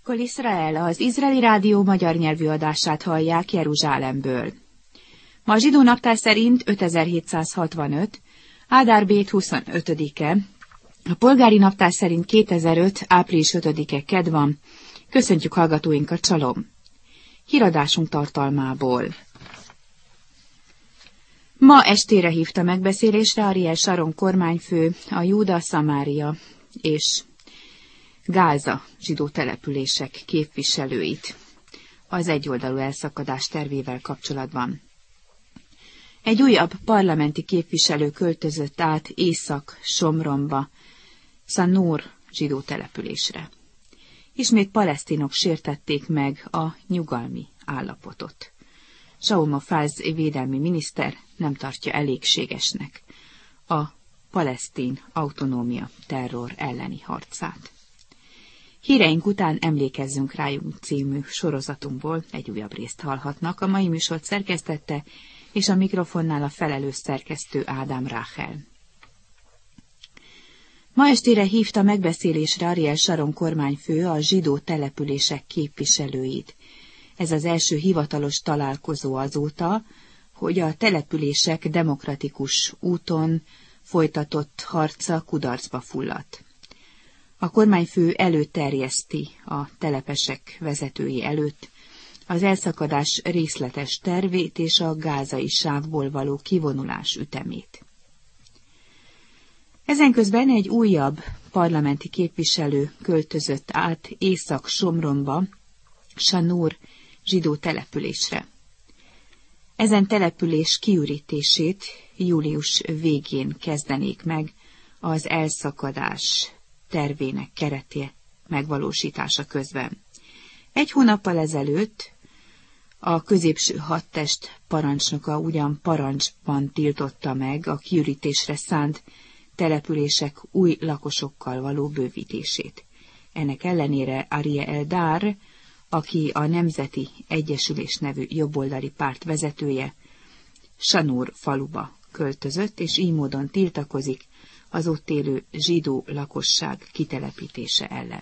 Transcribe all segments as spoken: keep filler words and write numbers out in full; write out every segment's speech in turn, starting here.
Kol Israel, az izraeli rádió magyar nyelvű adását hallják Jeruzsálemből. Ma a zsidó naptár szerint ötezer-hétszázhatvanöt, Ádár Bét huszonötödike, a polgári naptár szerint kétezer-öt. április ötödike kedd van. Köszöntjük hallgatóinkat, csalom! Híradásunk tartalmából. Ma estére hívta megbeszélésre Ariel Sharon kormányfő a Júda, Szamária és Gáza zsidó települések képviselőit az egyoldalú elszakadás tervével kapcsolatban. Egy újabb parlamenti képviselő költözött át Észak-Somronba, Szanúr zsidó településre. Ismét palesztinok sértették meg a nyugalmi állapotot. Shaul Mofaz védelmi miniszter nem tartja elégségesnek a palesztin autonómia terror elleni harcát. Híreink után emlékezzünk rájuk című sorozatunkból egy újabb részt hallhatnak. A mai műsort szerkesztette, és a mikrofonnál a felelős szerkesztő Ádám Ráhel. Ma estére hívta megbeszélésre Ariel Sharon kormányfő a zsidó települések képviselőit. Ez az első hivatalos találkozó azóta, hogy a települések demokratikus úton folytatott harca kudarcba fulladt. A kormányfő előterjeszti a telepesek vezetői előtt az elszakadás részletes tervét és a gázai sávból való kivonulás ütemét. Ezenközben egy újabb parlamenti képviselő költözött át Észak-Somronba, Sanúr zsidó településre. Ezen település kiürítését július végén kezdenék meg az elszakadás tervének kereté megvalósítása közben. Egy hónappal ezelőtt a középső hadtest parancsnoka ugyan parancsban tiltotta meg a kiürítésre szánt települések új lakosokkal való bővítését. Ennek ellenére Arie Eldar, aki a Nemzeti Egyesülés nevű jobboldali párt vezetője, Sanúr faluba költözött, és így módon tiltakozik az ott élő zsidó lakosság kitelepítése ellen.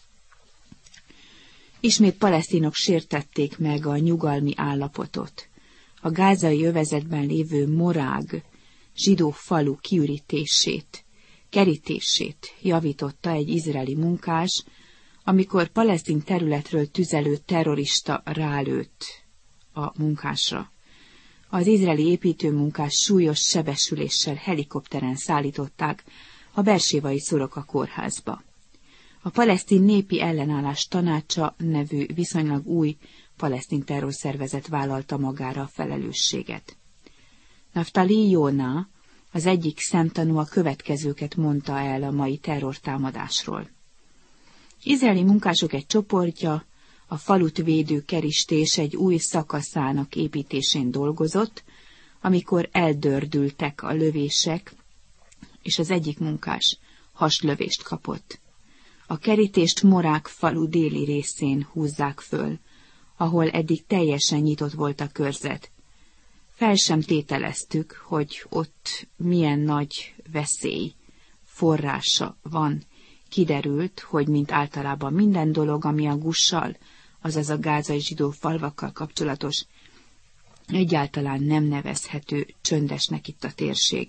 Ismét palesztinok sértették meg a nyugalmi állapotot. A gázai övezetben lévő Morág zsidó falu kiürítését, kerítését javította egy izraeli munkás, amikor palesztin területről tüzelő terrorista rálőtt a munkásra. Az izraeli építőmunkás súlyos sebesüléssel helikopteren szállították a beersévai Szoroka kórházba. A palesztin népi ellenállás tanácsa nevű viszonylag új palesztin terrorszervezet vállalta magára a felelősséget. Naftali Jóna, az egyik szemtanú, a következőket mondta el a mai terrortámadásról. Izraeli munkások egy csoportja a falut védő kerítés egy új szakaszának építésén dolgozott, amikor eldördültek a lövések, és az egyik munkás haslövést kapott. A kerítést Morák falu déli részén húzzák föl, ahol eddig teljesen nyitott volt a körzet. Fel sem tételeztük, hogy ott milyen nagy veszély forrása van. Kiderült, hogy mint általában minden dolog, ami a Gussal, azaz a gázai zsidó falvakkal kapcsolatos, egyáltalán nem nevezhető csöndesnek itt a térség.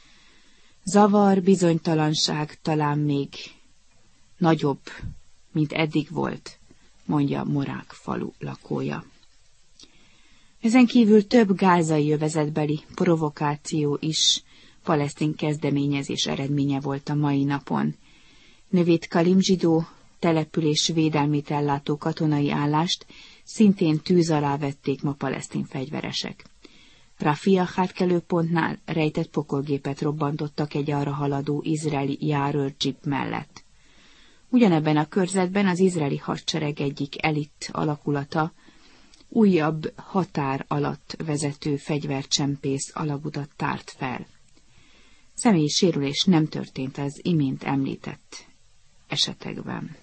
Zavar, bizonytalanság talán még nagyobb, mint eddig volt, mondja Morák falu lakója. Ezen kívül több gázai övezetbeli provokáció is palesztin kezdeményezés eredménye volt a mai napon. Nevét Kalim zsidó település védelmét ellátó katonai állást szintén tűz alá vették ma palesztin fegyveresek. Rafia átkelőpontnál rejtett pokolgépet robbantottak egy arra haladó izraeli járőrdzsip mellett. Ugyanebben a körzetben az izraeli hadsereg egyik elit alakulata újabb határ alatt vezető fegyvercsempész alagutat tárt fel. Személyi sérülés nem történt az imént említett esetekben.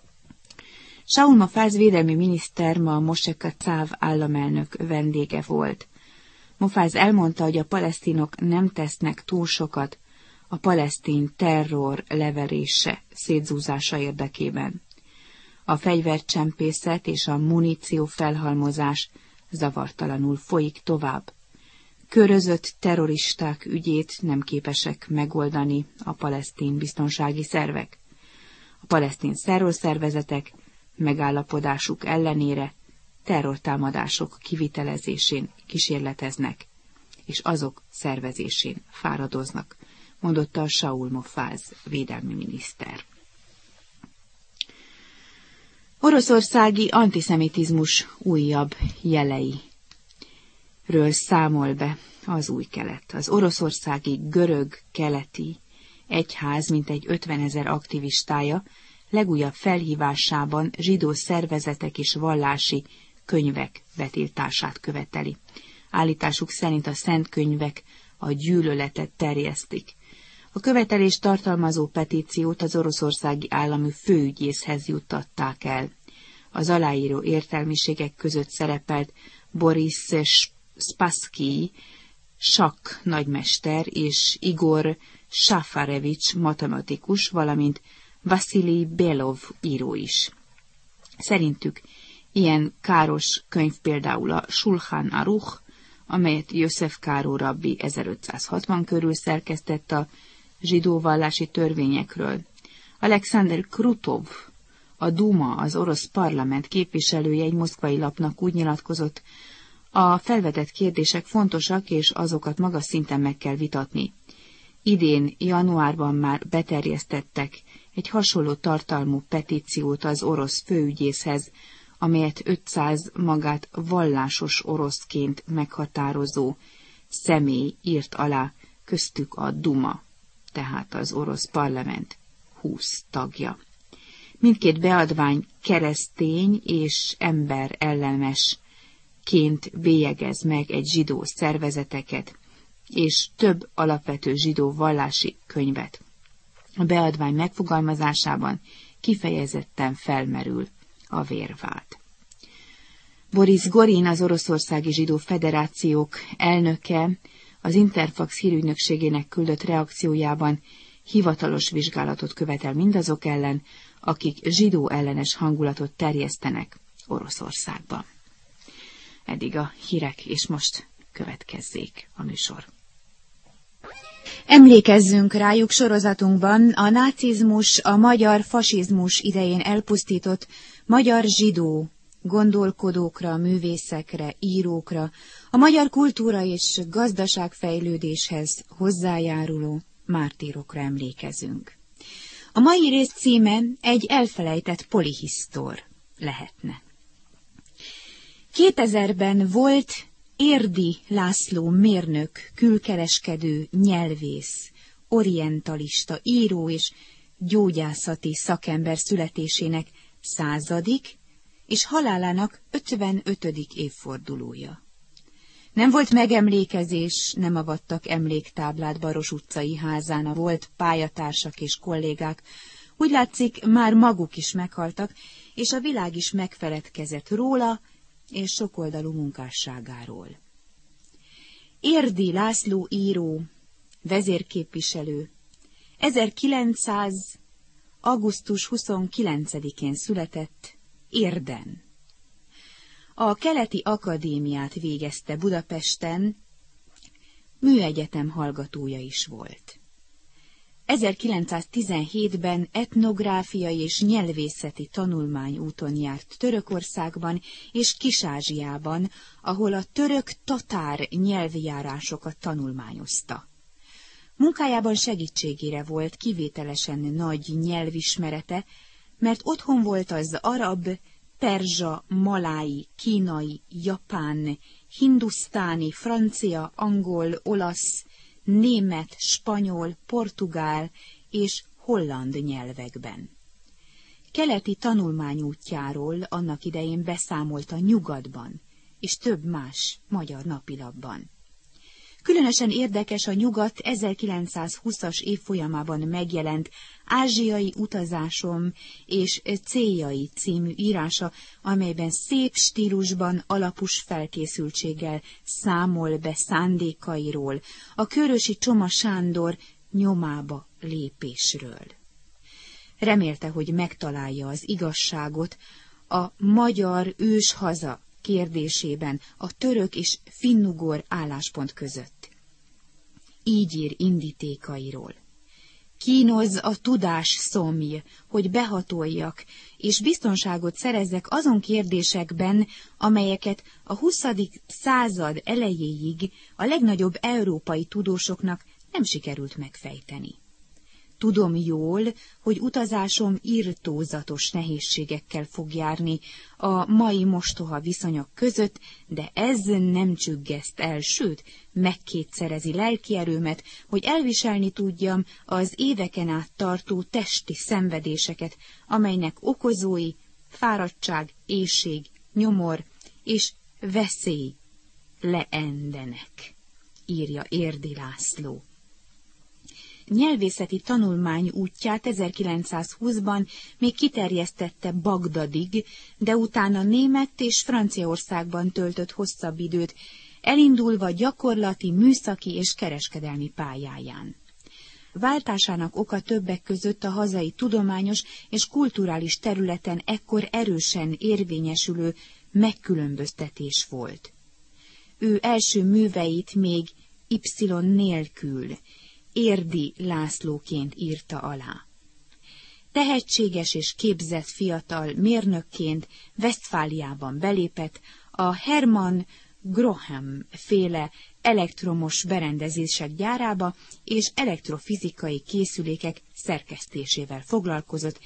Shaul Mofaz védelmi miniszter ma Moshe Katsav államelnök vendége volt. Mofaz elmondta, hogy a palesztinok nem tesznek túl sokat a palesztin terror leverése, szétzúzása érdekében. A fegyvercsempészet és a muníció felhalmozás zavartalanul folyik tovább. Körözött terroristák ügyét nem képesek megoldani a palesztin biztonsági szervek. A palesztin terrorszervezetek megállapodásuk ellenére terrortámadások kivitelezésén kísérleteznek, és azok szervezésén fáradoznak, mondotta a Saul Mofaz védelmi miniszter. Oroszországi antiszemitizmus újabb jeleiről számol be az Új Kelet. Az oroszországi görög-keleti egyház mintegy ötvenezer aktivistája legújabb felhívásában zsidó szervezetek és vallási könyvek betiltását követeli. Állításuk szerint a szent könyvek a gyűlöletet terjesztik. A követelést tartalmazó petíciót az oroszországi állami főügyészhez juttatták el. Az aláíró értelmiségek között szerepelt Boris Spassky, sakk nagymester, és Igor Safarevics matematikus, valamint Vasili Belov író is. Szerintük ilyen káros könyv például a Sulchan Aruch, amelyet József Káró rabbi ezerötszázhatvan körül szerkesztett a zsidó vallási törvényekről. Alexander Krutov, a Duma, az orosz parlament képviselője egy moszkvai lapnak úgy nyilatkozott, a felvetett kérdések fontosak, és azokat magas szinten meg kell vitatni. Idén, januárban már beterjesztettek egy hasonló tartalmú petíciót az orosz főügyészhez, amelyet ötszáz magát vallásos oroszként meghatározó személy írt alá, köztük a Duma, tehát az orosz parlament húsz tagja. Mindkét beadvány keresztény és ember ellenesként bélyegez meg egy zsidó szervezeteket és több alapvető zsidó vallási könyvet. A beadvány megfogalmazásában kifejezetten felmerül a vérvád. Boris Gorin, az Oroszországi Zsidó Federációk elnöke, az Interfax hírügynökségének küldött reakciójában hivatalos vizsgálatot követel mindazok ellen, akik zsidó ellenes hangulatot terjesztenek Oroszországban. Eddig a hírek, és most következzék a műsor. Emlékezzünk rájuk sorozatunkban a nácizmus, a magyar fasizmus idején elpusztított magyar zsidó gondolkodókra, művészekre, írókra, a magyar kultúra és gazdaságfejlődéshez hozzájáruló mártírokra emlékezünk. A mai rész címe egy elfelejtett polihisztor lehetne. kétezerben volt Érdi László mérnök, külkereskedő, nyelvész, orientalista, író és gyógyászati szakember születésének századik és halálának ötvenötödik évfordulója. Nem volt megemlékezés, nem avattak emléktáblát Baros utcai házán a volt pályatársak és kollégák. Úgy látszik, már maguk is meghaltak, és a világ is megfeledkezett róla és sokoldalú munkásságáról. Érdi László író, vezérképviselő, ezerkilencszáz. augusztus huszonkilencedikén született Érden. A Keleti Akadémiát végezte Budapesten, műegyetem hallgatója is volt. ezerkilencszáztizenhétben etnográfiai és nyelvészeti tanulmányúton járt Törökországban és Kis-Ázsiában, ahol a török-tatár nyelvjárásokat tanulmányozta. Munkájában segítségére volt kivételesen nagy nyelvismerete, mert otthon volt az arab, perzsa, malái, kínai, japán, hindusztáni, francia, angol, olasz, német, spanyol, portugál és holland nyelvekben. Keleti tanulmányútjáról annak idején beszámolt a Nyugatban és több más magyar napilapban. Különösen érdekes a Nyugat ezerkilencszázhúszas évfolyamában megjelent Ázsiai utazásom és céljai című írása, amelyben szép stílusban, alapos felkészültséggel számol be szándékairól, a Kőrösi Csoma Sándor nyomába lépésről. Remélte, hogy megtalálja az igazságot a magyar őshaza kérdésében a török és finnugor álláspont között. Így ír indítékairól. Kínoz a tudás szomj, hogy behatoljak, és biztonságot szerezzek azon kérdésekben, amelyeket a huszadik század elejéig a legnagyobb európai tudósoknak nem sikerült megfejteni. Tudom jól, hogy utazásom irtózatos nehézségekkel fog járni a mai mostoha viszonyok között, de ez nem csüggeszt el, sőt, megkétszerezi lelkierőmet, hogy elviselni tudjam az éveken át tartó testi szenvedéseket, amelynek okozói fáradtság, éhség, nyomor és veszély leendenek, írja Érdi László. Nyelvészeti tanulmány útját ezerkilencszázhúszban még kiterjesztette Bagdadig, de utána Német és Franciaországban töltött hosszabb időt, elindulva gyakorlati, műszaki és kereskedelmi pályáján. Váltásának oka többek között a hazai tudományos és kulturális területen ekkor erősen érvényesülő megkülönböztetés volt. Ő első műveit még Y nélkül, Érdi Lászlóként írta alá. Tehetséges és képzett fiatal mérnökként Westfáliában belépett a Hermann Gröhém féle elektromos berendezések gyárába, és elektrofizikai készülékek szerkesztésével foglalkozott,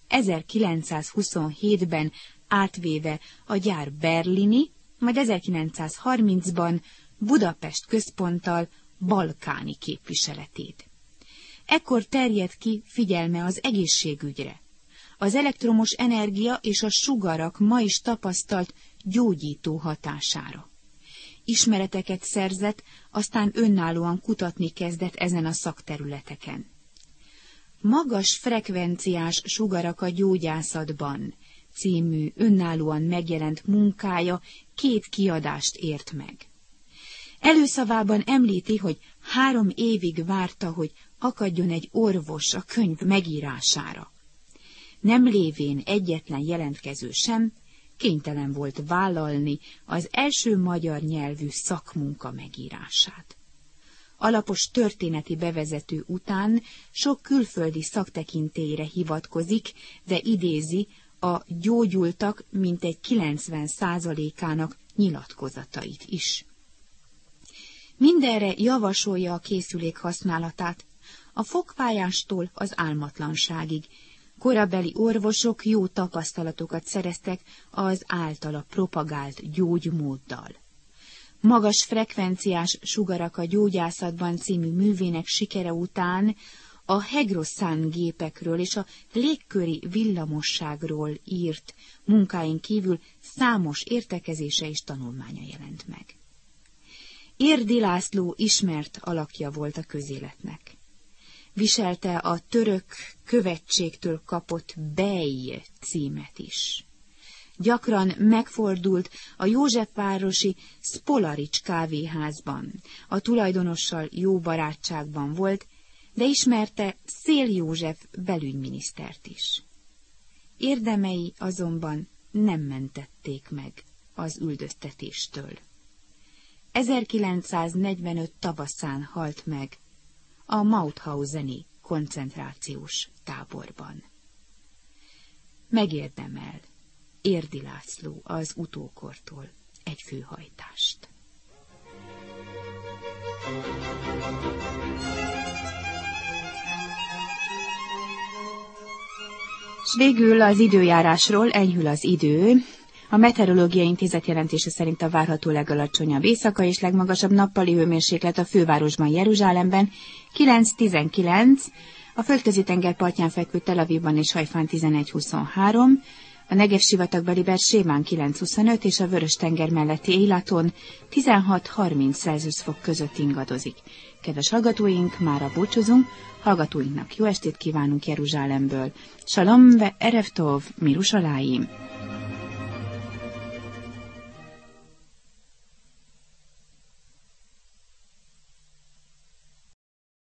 ezerkilencszázhuszonhétben átvéve a gyár berlini, majd ezerkilencszázharmincban Budapest központtal balkáni képviseletét. Ekkor terjedt ki figyelme az egészségügyre. Az elektromos energia és a sugarak ma is tapasztalt gyógyító hatására. Ismereteket szerzett, aztán önállóan kutatni kezdett ezen a szakterületeken. Magas frekvenciás sugarak a gyógyászatban című önállóan megjelent munkája két kiadást ért meg. Előszavában említi, hogy három évig várta, hogy akadjon egy orvos a könyv megírására. Nem lévén egyetlen jelentkező sem, kénytelen volt vállalni az első magyar nyelvű szakmunka megírását. Alapos történeti bevezető után sok külföldi szaktekintélyre hivatkozik, de idézi a gyógyultak mintegy kilencven százalékának nyilatkozatait is. Mindenre javasolja a készülék használatát, a fogfájástól az álmatlanságig. Korabeli orvosok jó tapasztalatokat szereztek az általa propagált gyógymóddal. Magas frekvenciás sugarak a gyógyászatban című művének sikere után a Hegroszán gépekről és a légköri villamosságról írt munkáin kívül számos értekezése és tanulmánya jelent meg. Érdi László ismert alakja volt a közéletnek. Viselte a török követségtől kapott bej címet is. Gyakran megfordult a Józsefvárosi Szpolarics kávéházban, a tulajdonossal jó barátságban volt, de ismerte Széll József belügyminisztert is. Érdemei azonban nem mentették meg az üldöztetéstől. ezerkilencszáznegyvenöt tavaszán halt meg a Mauthauseni koncentrációs táborban. Megérdemel Érdi László az utókortól egy főhajtást. S végül az időjárásról: enyhül az idő. A Meteorológiai Intézet jelentése szerint a várható legalacsonyabb éjszakai és legmagasabb nappali hőmérséklet a fővárosban, Jeruzsálemben kilenc-tizenkilenc, a Földközi-tenger partján fekvő Tel Avivban és Hajfán tizenegy-huszonhárom, a Negev-sivatagbeli Beersébán kilenc-huszonöt és a Vörös-tenger melletti Élaton tizenhat-harminc Celsius fok között ingadozik. Kedves hallgatóink, mára búcsúzunk, hallgatóinknak jó estét kívánunk Jeruzsálemből. Shalom ve erev tov, Mirushalayim!